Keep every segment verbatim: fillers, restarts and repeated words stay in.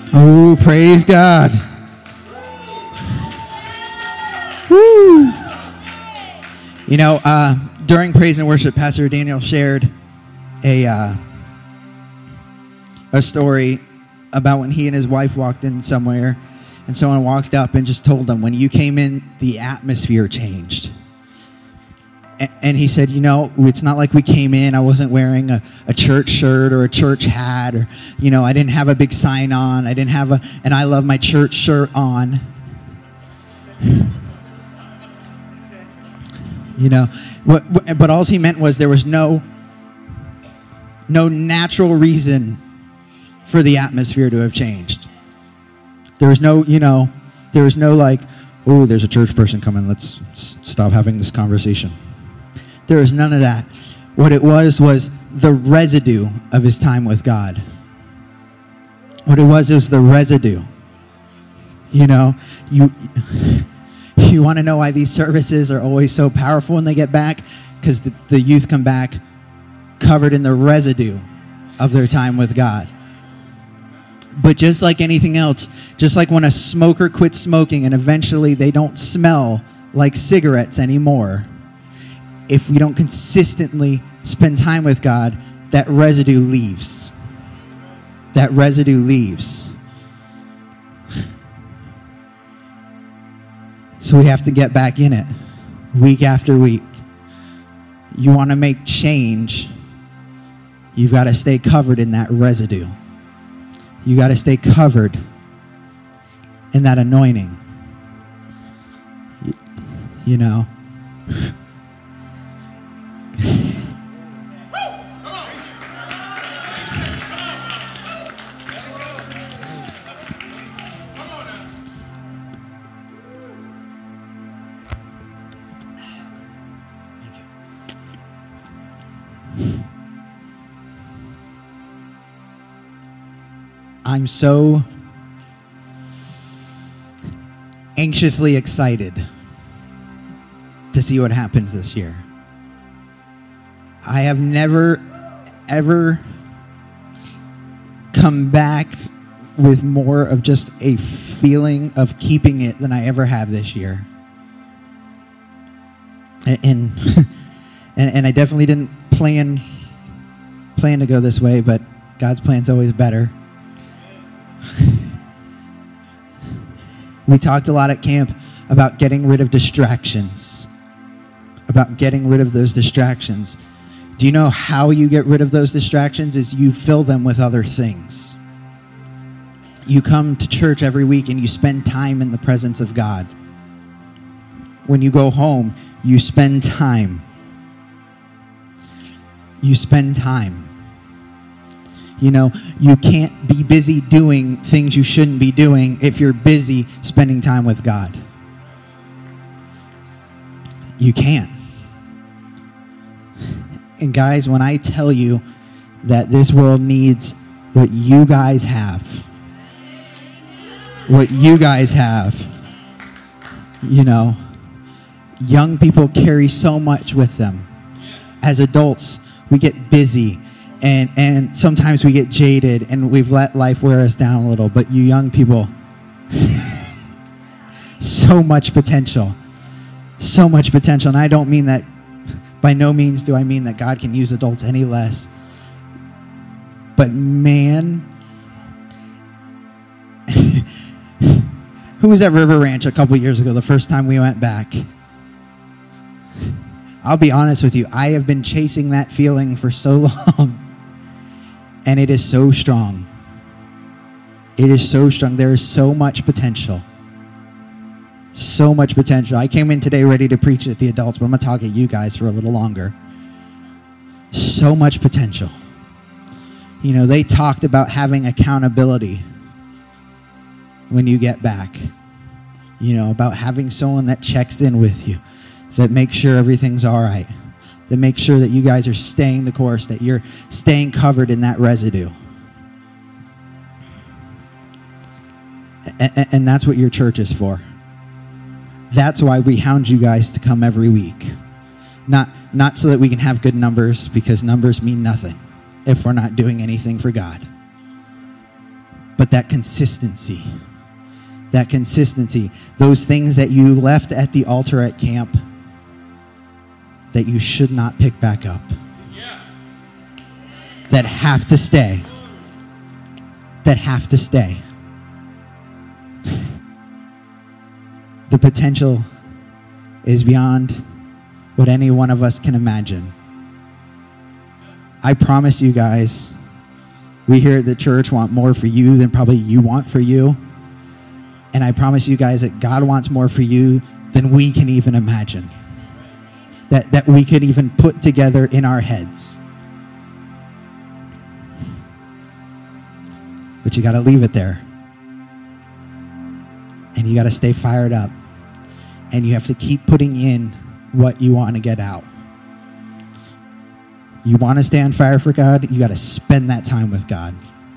Oh, praise God. Woo. You know, uh, during praise and worship, Pastor Daniel shared a uh, a story about when he and his wife walked in somewhere, and someone walked up and just told them, when you came in, the atmosphere changed. And he said, you know, it's not like we came in, I wasn't wearing a, a church shirt or a church hat, or, you know, I didn't have a big sign on. I didn't have a, an I love my church shirt on. You know, what, what, but all he meant was there was no, no natural reason for the atmosphere to have changed. There was no, you know, there was no like, oh, there's a church person coming, let's stop having this conversation. There was none of that. What it was was the residue of his time with God. What it was, it was the residue. You know, you you want to know why these services are always so powerful when they get back? Because the, the youth come back covered in the residue of their time with God. But just like anything else, just like when a smoker quits smoking and eventually they don't smell like cigarettes anymore, if we don't consistently spend time with God, that residue leaves. That residue leaves. So we have to get back in it week after week. You want to make change, you've got to stay covered in that residue. You got to stay covered in that anointing. You, you know. I'm so anxiously excited to see what happens this year. I have never, ever come back with more of just a feeling of keeping it than I ever have this year. And and, and I definitely didn't plan plan to go this way, but God's plan's always better. We talked a lot at camp about getting rid of distractions. About getting rid of those distractions. Do you know how you get rid of those distractions? Is you fill them with other things. You come to church every week and you spend time in the presence of God. When you go home, you spend time. You spend time. You know, you can't be busy doing things you shouldn't be doing if you're busy spending time with God. You can't. And guys, when I tell you that this world needs what you guys have, what you guys have, you know, young people carry so much with them. As adults, we get busy. And and sometimes we get jaded and we've let life wear us down a little. But you young people, so much potential. So much potential. And I don't mean that, by no means do I mean that God can use adults any less. But man, who was at River Ranch a couple years ago, the first time we went back? I'll be honest with you, I have been chasing that feeling for so long. And it is so strong. It is so strong. There is so much potential. So much potential. I came in today ready to preach at the adults, but I'm going to talk at you guys for a little longer. So much potential. You know, they talked about having accountability when you get back. You know, about having someone that checks in with you, that makes sure everything's all right. That make sure that you guys are staying the course, that you're staying covered in that residue. And, and that's what your church is for. That's why we hound you guys to come every week. Not, not so that we can have good numbers, because numbers mean nothing if we're not doing anything for God. but that consistency. That consistency. Those things that you left at the altar at camp that you should not pick back up. Yeah. That have to stay. That have to stay. The potential is beyond what any one of us can imagine. I promise you guys, we here at the church want more for you than probably you want for you. And I promise you guys that God wants more for you than we can even imagine. That, that we could even put together in our heads. But you got to leave it there. And you got to stay fired up. And you have to keep putting in what you want to get out. You want to stay on fire for God, you got to spend that time with God.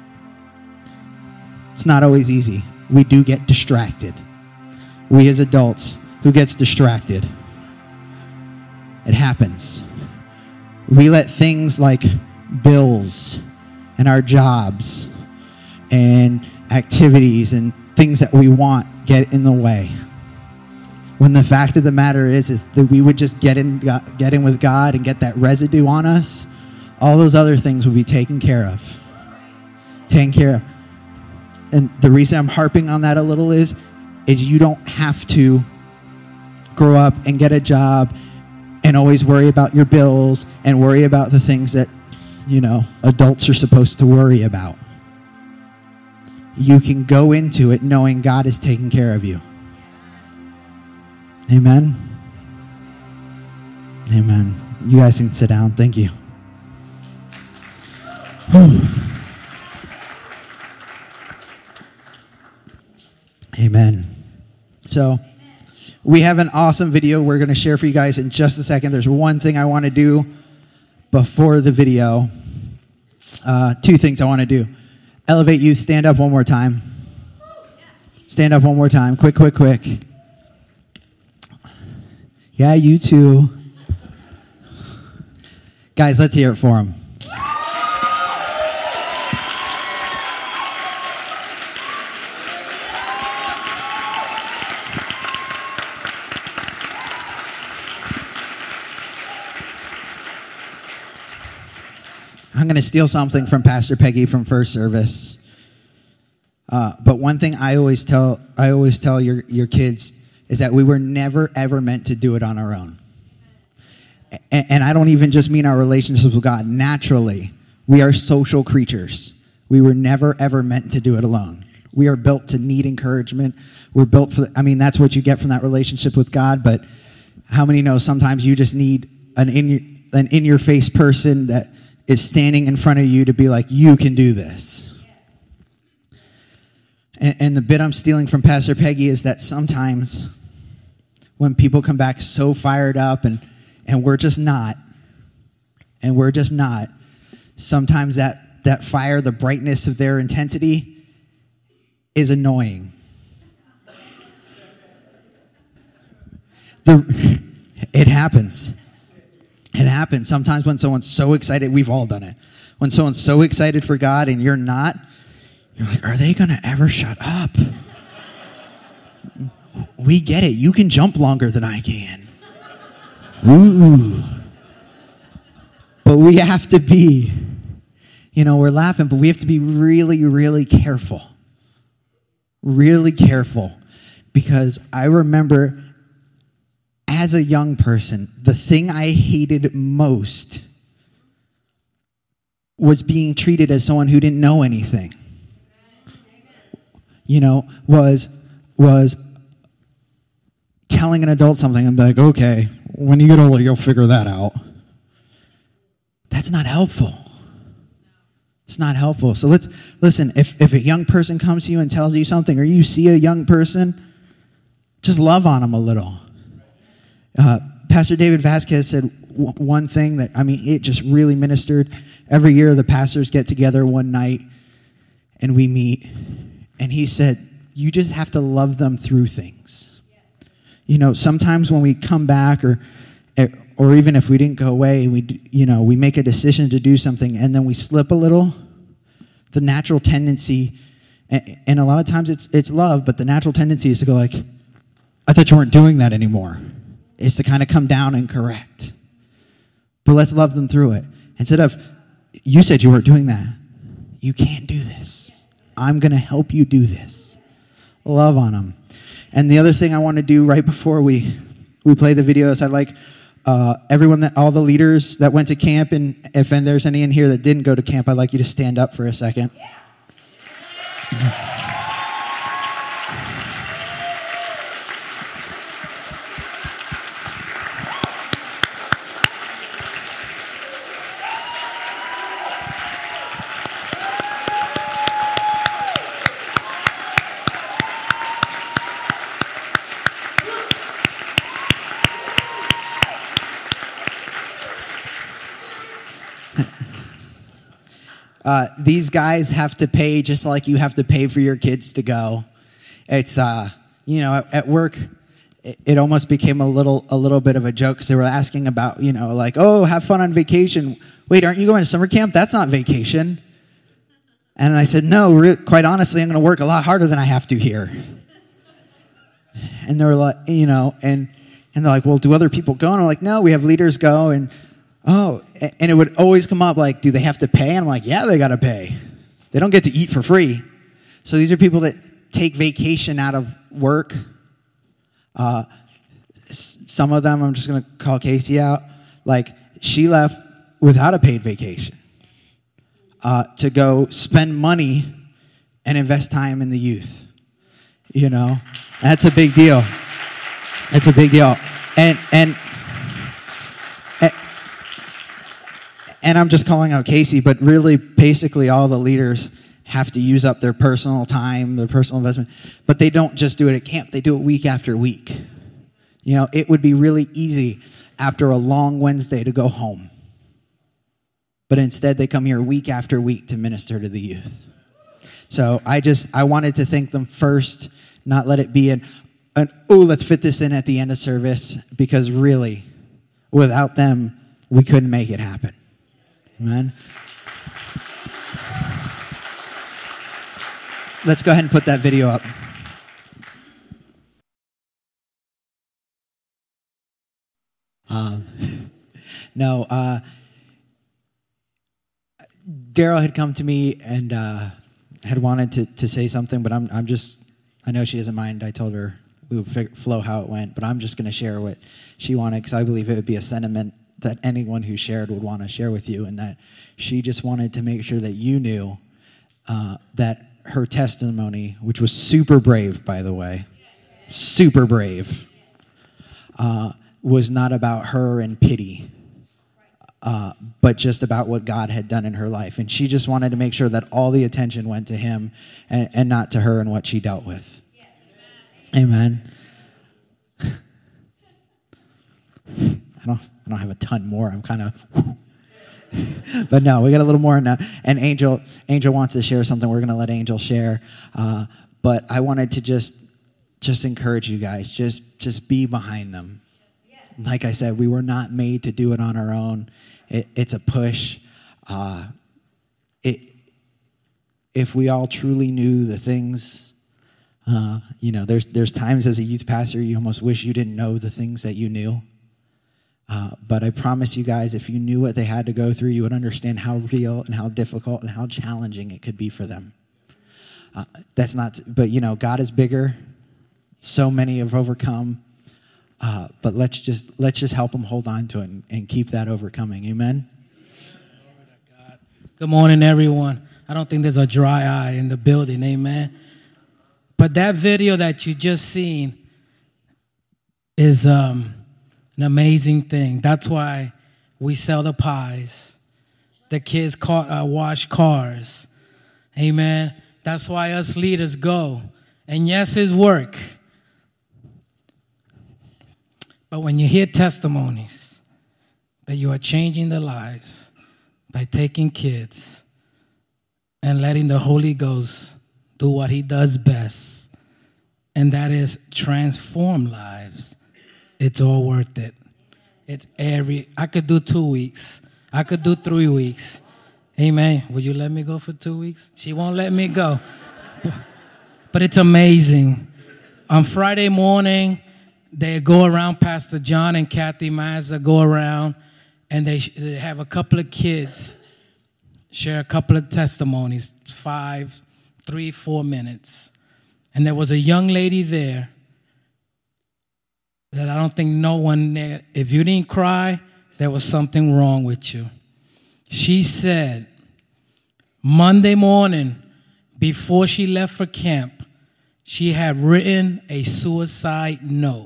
It's not always easy. We do get distracted. We as adults, who gets distracted? It happens. We let things like bills and our jobs and activities and things that we want get in the way. When the fact of the matter is, is that we would just get in, get in with God and get that residue on us, all those other things would be taken care of. Taken care of. And the reason I'm harping on that a little is, is you don't have to grow up and get a job and always worry about your bills and worry about the things that, you know, adults are supposed to worry about. You can go into it knowing God is taking care of you. Amen? Amen. You guys can sit down. Thank you. Amen. So, we have an awesome video we're going to share for you guys in just a second. There's one thing I want to do before the video. Uh, two things I want to do. Elevate Youth, stand up one more time. Stand up one more time. Quick, quick, quick. Yeah, you too. Guys, let's hear it for them. I'm going to steal something from Pastor Peggy from First Service. Uh, but one thing I always tell I always tell your, your kids is that we were never, ever meant to do it on our own. And, and I don't even just mean our relationships with God. Naturally, we are social creatures. We were never, ever meant to do it alone. We are built to need encouragement. We're built for, the, I mean, that's what you get from that relationship with God. But how many know sometimes you just need an in, an in-your-face person that is standing in front of you to be like, you can do this. And, and the bit I'm stealing from Pastor Peggy is that sometimes when people come back so fired up and, and we're just not, and we're just not, sometimes that, that fire, the brightness of their intensity is annoying. The, it happens. It happens. Sometimes when someone's so excited, we've all done it. When someone's so excited for God and you're not, you're like, are they going to ever shut up? We get it. You can jump longer than I can. Ooh. But we have to be, you know, we're laughing, but we have to be really, really careful. Really careful. Because I remember as a young person, the thing I hated most was being treated as someone who didn't know anything. You know, was was telling an adult something and be like, okay, when you get older, you'll figure that out. That's not helpful. It's not helpful. So let's listen. If if a young person comes to you and tells you something, or you see a young person, just love on them a little. Uh, Pastor David Vasquez said w- one thing that, I mean, it just really ministered. Every year the pastors get together one night and we meet. And he said, you just have to love them through things. You know, sometimes when we come back or or even if we didn't go away, we, you know, we make a decision to do something and then we slip a little, the natural tendency And, and a lot of times it's it's love, but the natural tendency is to go like, I thought you weren't doing that anymore. Is to kind of come down and correct. But let's love them through it. Instead of, you said you weren't doing that. You can't do this. I'm going to help you do this. Love on them. And the other thing I want to do right before we, we play the videos, I'd like uh, everyone, that all the leaders that went to camp, and if and there's any in here that didn't go to camp, I'd like you to stand up for a second. Yeah. Uh, these guys have to pay just like you have to pay for your kids to go. It's, uh, you know, at, at work, it, it almost became a little a little bit of a joke because they were asking about, you know, like, oh, have fun on vacation. Wait, aren't you going to summer camp? That's not vacation. And I said, no, re- quite honestly, I'm going to work a lot harder than I have to here. And they were like, you know, and, and they're like, well, do other people go? And I'm like, no, we have leaders go. And oh, and it would always come up like, do they have to pay? And I'm like, yeah, they got to pay. They don't get to eat for free. So these are people that take vacation out of work. Uh, some of them, I'm just going to call Casey out. Like, she left without a paid vacation uh, to go spend money and invest time in the youth. You know, that's a big deal. That's a big deal. And, and, And I'm just calling out Casey, but really, basically, all the leaders have to use up their personal time, their personal investment. But they don't just do it at camp. They do it week after week. You know, it would be really easy after a long Wednesday to go home. But instead, they come here week after week to minister to the youth. So I just, I wanted to thank them first, not let it be an, an oh, let's fit this in at the end of service. Because really, without them, we couldn't make it happen. Amen. Let's go ahead and put that video up. Um, no, uh, Daryl had come to me and uh, had wanted to, to say something, but I'm I'm just, I know she doesn't mind. I told her we would fig- flow how it went, but I'm just going to share what she wanted because I believe it would be a sentiment that anyone who shared would want to share with you, and that she just wanted to make sure that you knew uh, that her testimony, which was super brave, by the way, super brave, uh, was not about her and pity, uh, but just about what God had done in her life. And she just wanted to make sure that all the attention went to him and, and not to her and what she dealt with. Amen. I don't I don't have a ton more. I'm kind of, but no, we got a little more now. And Angel, Angel wants to share something. We're going to let Angel share. Uh, but I wanted to just, just encourage you guys. Just, just be behind them. Like I said, we were not made to do it on our own. It, it's a push. Uh, it, if we all truly knew the things, uh, you know, there's there's times as a youth pastor you almost wish you didn't know the things that you knew. Uh, but I promise you guys, if you knew what they had to go through, you would understand how real and how difficult and how challenging it could be for them. Uh, that's not, but you know, God is bigger. So many have overcome. Uh, but let's just let's just help them hold on to it and, and keep that overcoming. Amen. Good morning, everyone. I don't think there's a dry eye in the building. Amen. But that video that you just seen is um. an amazing thing. That's why we sell the pies. The kids car, uh, wash cars. Amen. That's why us leaders go. And yes, it's work. But when you hear testimonies that you are changing their lives by taking kids and letting the Holy Ghost do what he does best, and that is transform lives, it's all worth it. It's every, I could do two weeks. I could do three weeks. Amen. Will you let me go for two weeks? She won't let me go. but it's amazing. On Friday morning, they go around, Pastor John and Kathy Mazza go around, and they, they have a couple of kids share a couple of testimonies, five, three, four minutes. And there was a young lady there that I don't think no one there, if you didn't cry, there was something wrong with you. She said, Monday morning, before she left for camp, she had written a suicide note.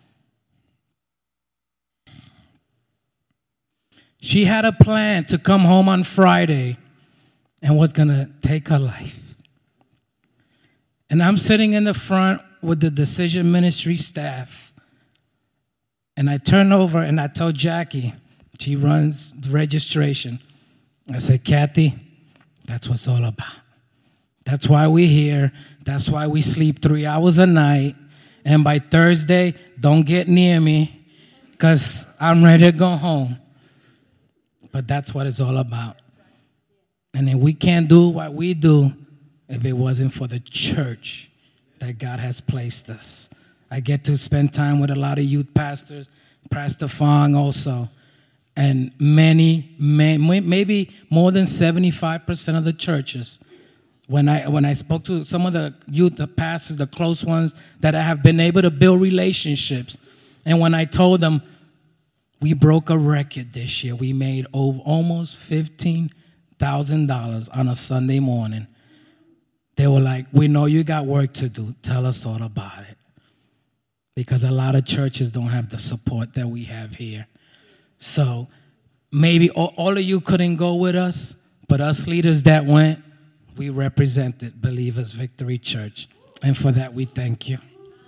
She had a plan to come home on Friday and was going to take her life. And I'm sitting in the front with the Decision Ministry staff. And I turn over and I tell Jackie, she runs the registration. I said, Kathy, that's what it's all about. That's why we're here. That's why we sleep three hours a night. And by Thursday, don't get near me because I'm ready to go home. But that's what it's all about. And then we can't do what we do if it wasn't for the church that God has placed us. I get to spend time with a lot of youth pastors, Pastor Fong also, and many, many, maybe more than seventy-five percent of the churches. When I when I spoke to some of the youth, the pastors, the close ones that I have been able to build relationships, and when I told them, we broke a record this year. We made over almost fifteen thousand dollars on a Sunday morning. They were like, we know you got work to do. Tell us all about it. Because a lot of churches don't have the support that we have here. So maybe all, all of you couldn't go with us, but us leaders that went, we represented Believers Victory Church. And for that, we thank you.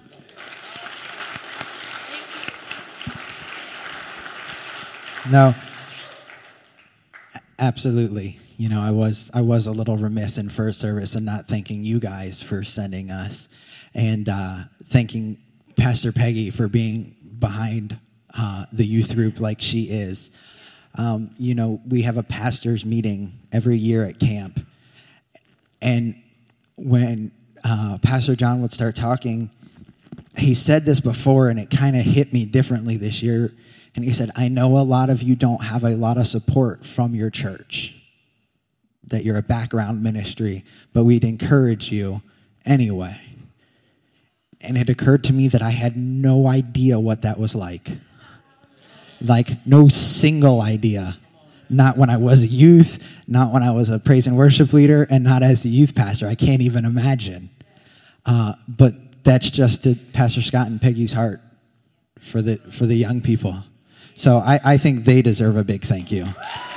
No, absolutely. You know, I was I was a little remiss in first service and not thanking you guys for sending us, and uh, thanking Pastor Peggy for being behind uh, the youth group like she is. Um, you know, we have a pastors' meeting every year at camp, and when uh, Pastor John would start talking, he said this before, and it kind of hit me differently this year. And he said, I know a lot of you don't have a lot of support from your church, that you're a background ministry, but we'd encourage you anyway. And it occurred to me that I had no idea what that was like. Like, no single idea. Not when I was a youth, not when I was a praise and worship leader, and not as the youth pastor. I can't even imagine. Uh, but that's just to Pastor Scott and Peggy's heart for the for the young people. So I, I think they deserve a big thank you.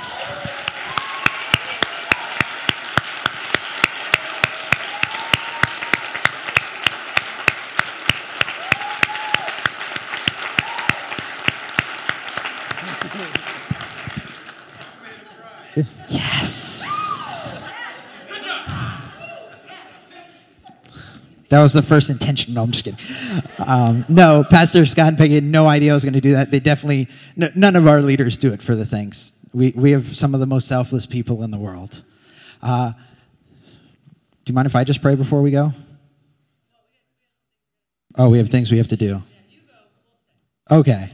Yes. That was the first intention. No, I'm just kidding. Um, no, Pastor Scott and Peggy had no idea I was going to do that. They definitely, n- none of our leaders do it for the things. We we have some of the most selfless people in the world. Uh, do you mind if I just pray before we go? Oh, we have things we have to do. Okay.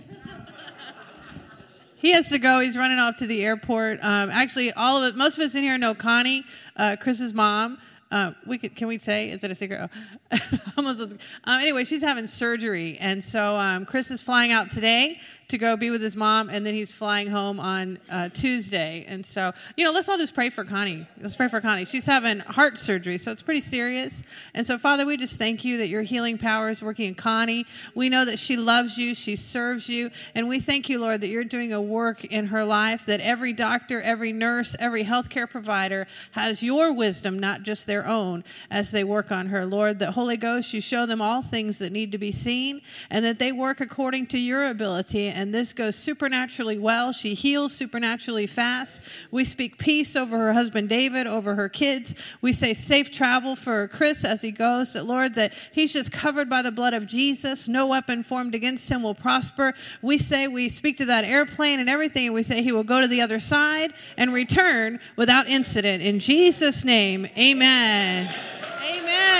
He has to go. He's running off to the airport. Um, actually, all of it, most of us in here know Connie, uh, Chris's mom. Uh, we could, can we say? Is it a secret? Oh. Almost. Um, anyway, she's having surgery, and so um, Chris is flying out today to go be with his mom, and then he's flying home on uh, Tuesday. And so, you know, let's all just pray for Connie. Let's pray for Connie. She's having heart surgery, so it's pretty serious. And so, Father, we just thank you that your healing power is working in Connie. We know that she loves you, she serves you, and we thank you, Lord, that you're doing a work in her life, that every doctor, every nurse, every healthcare provider has your wisdom, not just their own, as they work on her. Lord, that Holy Ghost, you show them all things that need to be seen, and that they work according to your ability. And this goes supernaturally well. She heals supernaturally fast. We speak peace over her husband David, over her kids. We say safe travel for Chris as he goes. That, Lord, that he's just covered by the blood of Jesus. No weapon formed against him will prosper. We say, we speak to that airplane and everything, and we say he will go to the other side and return without incident. In Jesus' name, amen. Amen.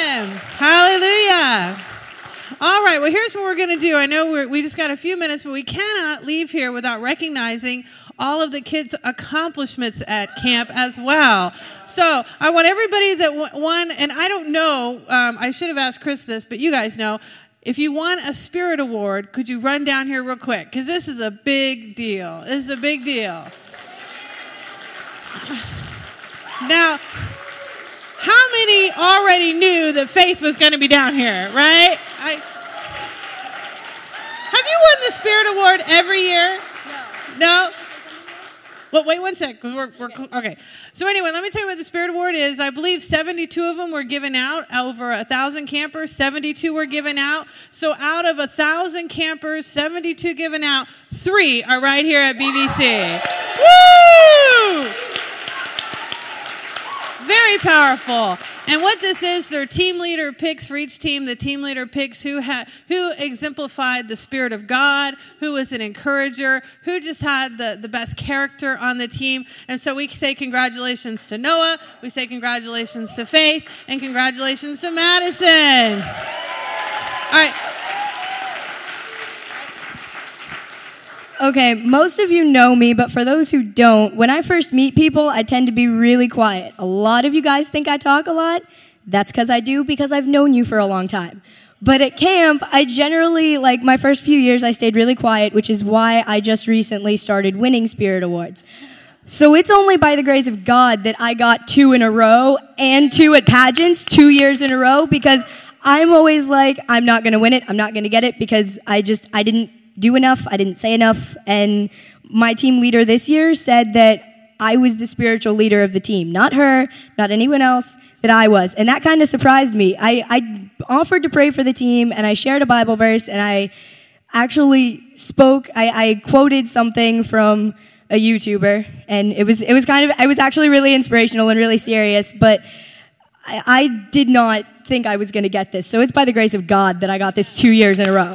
All right, well, here's what we're going to do. I know we're, we just got a few minutes, but we cannot leave here without recognizing all of the kids' accomplishments at camp as well. So I want everybody that won, and I don't know, um, I should have asked Chris this, but you guys know, if you won a Spirit Award, could you run down here real quick? Because this is a big deal. This is a big deal. Now, how many already knew that Faith was going to be down here, right? I, have you won the Spirit Award every year? No. No? Well, wait one sec. We're, we're, okay. So anyway, let me tell you what the Spirit Award is. I believe seventy-two of them were given out. Over one thousand campers, seventy-two were given out. So out of one thousand campers, seventy-two given out, three are right here at B B C. Woo! Very powerful. And what this is, their team leader picks for each team. The team leader picks who ha- who exemplified the Spirit of God, who was an encourager, who just had the, the best character on the team. And so we say congratulations to Noah, we say congratulations to Faith, and congratulations to Madison. All right. Okay, most of you know me, but for those who don't, when I first meet people, I tend to be really quiet. A lot of you guys think I talk a lot. That's because I do, because I've known you for a long time. But at camp, I generally, like my first few years, I stayed really quiet, which is why I just recently started winning Spirit Awards. So it's only by the grace of God that I got two in a row and two at pageants, two years in a row, because I'm always like, I'm not going to win it, I'm not going to get it, because I just, I didn't do enough, I didn't say enough, and my team leader this year said that I was the spiritual leader of the team. Not her, not anyone else, that I was. And that kind of surprised me. I, I offered to pray for the team, and I shared a Bible verse, and I actually spoke, I, I quoted something from a YouTuber, and it was it was kind of, it was actually really inspirational and really serious, but I, I did not think I was going to get this. So it's by the grace of God that I got this two years in a row.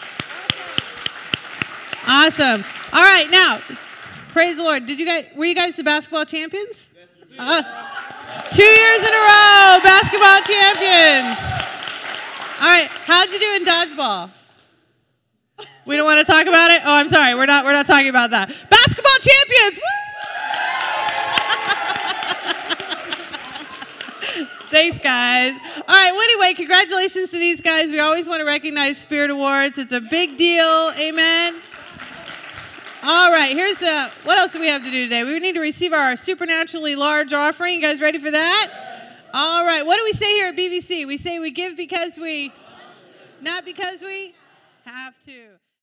Awesome. All right, now, praise the Lord. Did you guys, were you guys the basketball champions? Uh, two years in a row, basketball champions. All right, how'd you do in dodgeball? We don't want to talk about it? Oh, I'm sorry. We're not we're not talking about that. Basketball champions. Woo! Thanks, guys. All right, well, anyway, congratulations to these guys. We always want to recognize Spirit Awards. It's a big deal. Amen. All right, here's uh, what else do we have to do today? We need to receive our supernaturally large offering. You guys ready for that? All right, what do we say here at B B C? We say we give because we, not because we have to.